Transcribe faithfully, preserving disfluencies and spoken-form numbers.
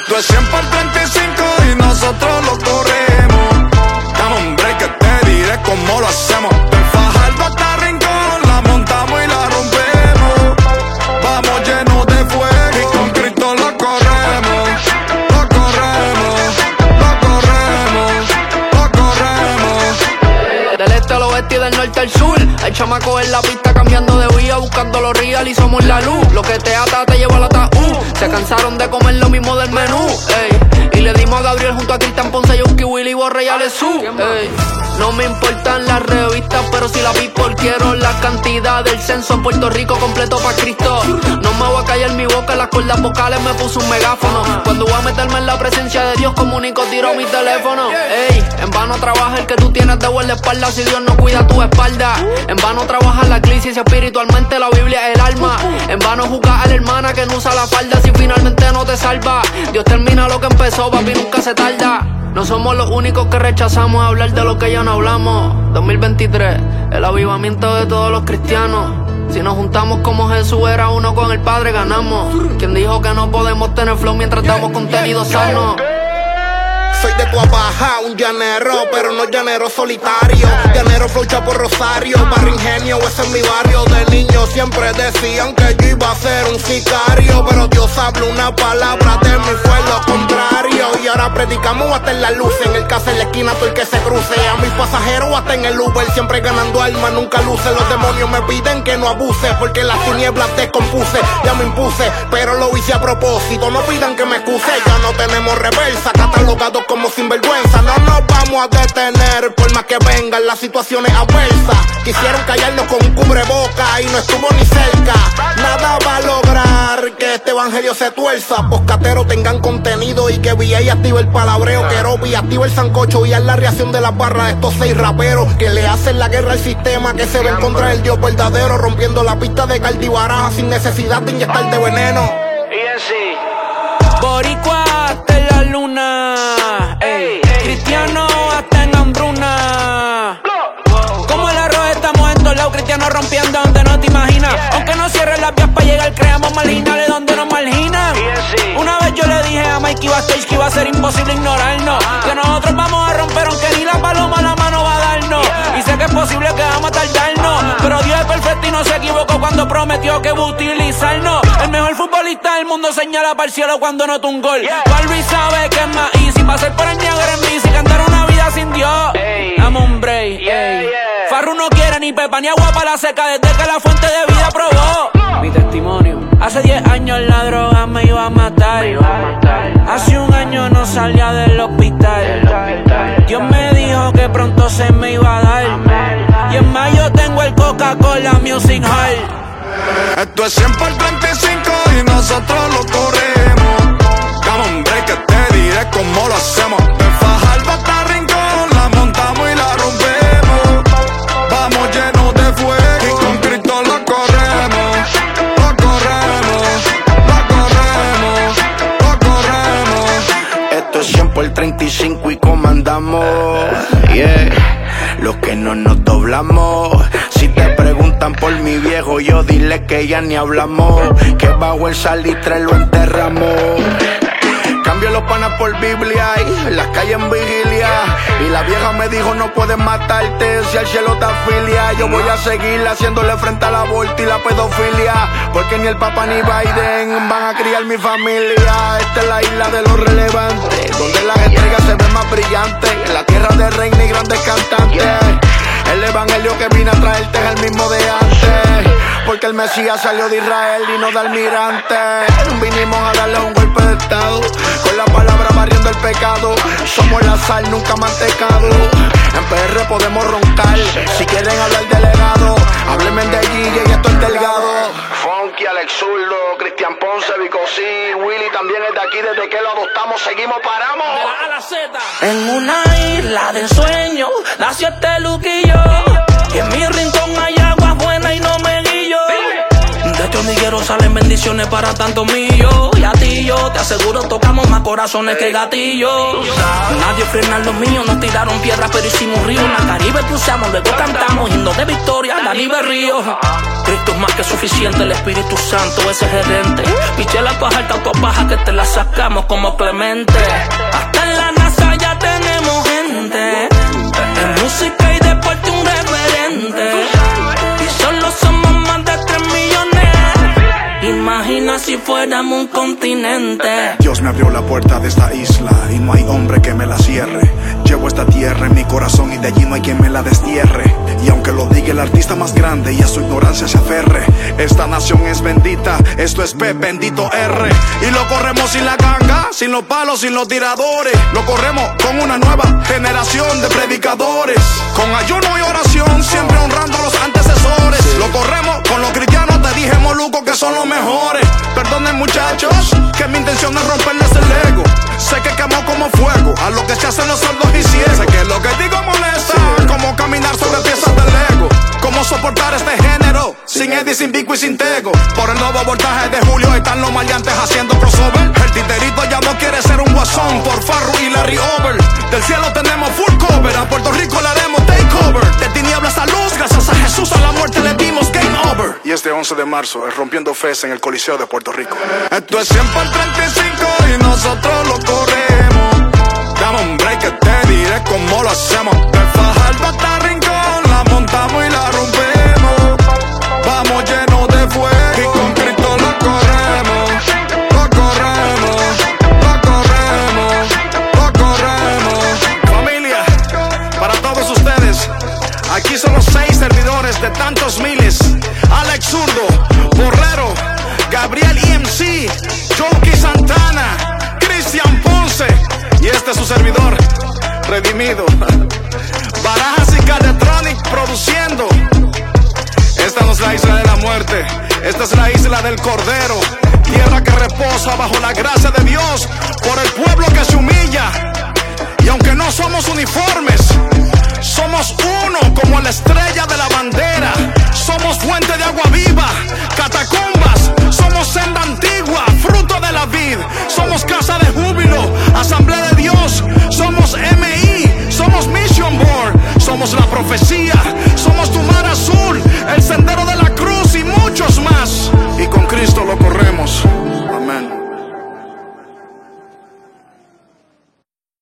Esto es cien por treinta y cinco y nosotros lo corremos. Dame un break que te diré cómo lo hacemos. De Fajardo hasta Rincón la montamos y la rompemos. Vamos llenos de fuego y con Cristo lo corremos. Lo corremos, lo corremos, lo corremos. Del este al oeste y del norte al sur, hay chamacos en la pista cambiando de vía, buscando los real y somos la luz. Lo que te ata te lleva al ataúd. Se cansaron de comer lo mismo del menú, ey. Y le dimos a Gabriel junto a Cristian Ponce, Yonki, Willy, Borre y Alessú, ey. No me importan las revistas, pero si la people quiero la cantidad del censo en Puerto Rico completo pa' Cristo. No me voy a callar mi boca, las cuerdas vocales me puso un megáfono. Cuando voy a meterme en la presencia de Dios, comunico, tiro mi teléfono. Ey, en vano trabaja el que tú tienes de guardaespaldas si Dios no cuida tu espalda. En vano trabaja la crisis espiritualmente la Biblia es el alma. En vano juzgar a la hermana que no usa la falda si finalmente no te salva. Dios termina lo que empezó, papi, nunca se tarda. No somos los únicos que rechazamos hablar de lo que ya no hablamos. dos mil veintitrés, el avivamiento de todos los cristianos. Si nos juntamos como Jesús era uno con el Padre, ganamos. ¿Quién dijo que no podemos tener flow mientras damos contenido sano? Soy de tu abaja, un llanero, pero no llanero solitario. Llanero flocha por Rosario, barrio Ingenio, ese es mi barrio. De niño siempre decían que yo iba a ser un sicario, pero Dios habló una palabra de mí, fue lo contrario. Y ahora predicamos hasta en la luz, en el caso en la esquina todo el que se cruce. A mis pasajeros hasta en el Uber, siempre ganando alma, nunca luce. Los demonios me piden que no abuse, porque las tinieblas descompuse. Ya me impuse, pero lo hice a propósito, no pidan que me excuse. Ya no tenemos reversa, catalogados como sinvergüenza. No nos vamos a detener por más que vengan las situaciones adversas. Quisieron callarnos con un cubreboca y no estuvo ni cerca. Nada va a lograr que este evangelio se tuerza. Poscateros tengan contenido y que V A active el palabreo. Que Robi active el sancocho y haz la reacción de las barras de estos seis raperos que le hacen la guerra al sistema, que se ven contra el Dios verdadero, rompiendo la pista de Caldi Baraja sin necesidad de inyectarte veneno. Y en sí, boricua hasta en la luna, ey. Cristiano hasta en hambruna. Como el arroz estamos en todos lados, cristianos rompiendo donde no te imaginas. Aunque no cierren las vías para llegar, creamos marginales donde nos marginan. Una vez yo le dije a Mikey Bastage que iba a ser imposible ignorarnos, que nosotros vamos a romper aunque ni la paloma la mano va a darnos. Y sé que es posible que vamos a tardarnos, pero Dios es perfecto y no se equivocó cuando prometió que va a utilizarnos. El mejor futbolista del mundo señala para el cielo cuando nota un gol. Barbie sabe que es más easy pasar por el Niágara en bici, cantar una vida sin Dios. Dame un break, ey. Farru no quiere ni pepa ni agua para la seca desde que la fuente de vida probó. Mi testimonio, hace diez años la droga me iba a matar. Hace un año no salía del hospital. Dios me dijo que pronto se me iba a dar. Y en mayo tengo el Coca-Cola Music Hall. Esto es cien por treinta y cinco y nosotros lo corremos. Dame un break que te diré cómo lo hacemos. De Fajardo hasta Rincón la montamos y la rompemos. Vamos llenos de fuego y con Cristo lo corremos. Lo corremos, lo corremos, lo corremos. Esto es cien por treinta y cinco y comandamos, yeah. Los que no nos doblamos. Si te preguntan por mi viejo, yo dile que ya ni hablamos, que bajo el salitre lo enterramos. Cambio los panas por Biblia y las calles en vigilia. Y la vieja me dijo no puedes matarte si al cielo te afilia. Yo voy a seguir haciéndole frente al aborto y la pedofilia, porque ni el Papa ni Biden van a criar mi familia. Esta es la isla de los relevantes, donde las estrellas se ven más brillantes. En la tierra de reina y grandes cantantes. El evangelio que vine a traerte es el mismo de antes, porque el Mesías salió de Israel y no de almirante. Vinimos a darle un golpe de estado, con la palabra barriendo el pecado. Somos la sal, nunca mantecado. En P R podemos roncar, si quieren hablar de legado, háblenme de G J y esto es delgado. Funky, Alex Zurdo, Cristian Ponce, Vico C, Willy también es de aquí, desde que lo adoptamos seguimos, paramos. De la A a la Z. En una isla de sueño nació este Luquillo, y en mi rincón hay agua buena y no me guillo. De este hormiguero salen bendiciones para tantos millos. Y a ti yo te aseguro tocamos más corazones que gatillos. Nadie frena los míos, nos tiraron piedras pero hicimos río. En la Caribe cruzamos, luego cantamos himnos de victoria, Dani Berrío. Esto es más que suficiente, el Espíritu Santo, ese gerente. Piché la paja, el tatuaje paja que te la sacamos como Clemente. Hasta en la NASA ya tenemos gente. En música y deporte un referente. Y solo somos más de tres millones. Imagina si fuéramos un continente. Dios me abrió la puerta de esta isla y no hay hombre que me la cierre. Llevo esta tierra en mi corazón y de allí no hay quien me la destierre. Y aunque lo diga el artista más grande y a su ignorancia se aferre, esta nación es bendita, esto es P, bendito R. Y lo corremos sin la ganga, sin los palos, sin los tiradores. Lo corremos con una nueva generación de predicadores. Con ayuno y oración, siempre honrando a los antecesores. Lo corremos con los cristianos, te dije Moluco que son los mejores. Perdonen muchachos, que mi intención es romperles el ego. Sé que quemó como fuego a lo que se hacen los sordos y ciegos. Sé que lo que digo molesta, como caminar sobre piezas de Lego. Cómo soportar este género, sin Eddie, sin Vico y sin Tego. Por el nuevo voltaje de Julio están los maleantes haciendo crossover. El titerito ya no quiere ser un guasón por Farru y Larry Over. Del cielo tenemos full cover, a Puerto Rico le haremos takeover. De tinieblas a luz, gracias a Jesús a la muerte le dimos game over. Y este once de marzo es Rompiendo Fes en el Coliseo de Puerto Rico. Esto es cien por treinta y cinco y nosotros lo corremos. Dame un break que te diré cómo lo hacemos. De Fajardo hasta Rincón la montamos y la rompemos. Vamos llenos de fuego y con Cristo lo corremos. Lo corremos, lo corremos, lo corremos. Familia, para todos ustedes, aquí son los seis servidores de tantos miles. Alex Zurdo, Borrero, Gabriel E M C, Jokey Santana, Cristian Ponce y este es su servidor, Redimido. Barajas y Cadetronic produciendo. Esta no es la isla de la muerte, esta es la isla del Cordero. Tierra que reposa bajo la gracia de Dios por el pueblo que se humilla. Y aunque no somos uniformes, somos uno como la estrella de la bandera. Somos fuente de agua viva, catacumba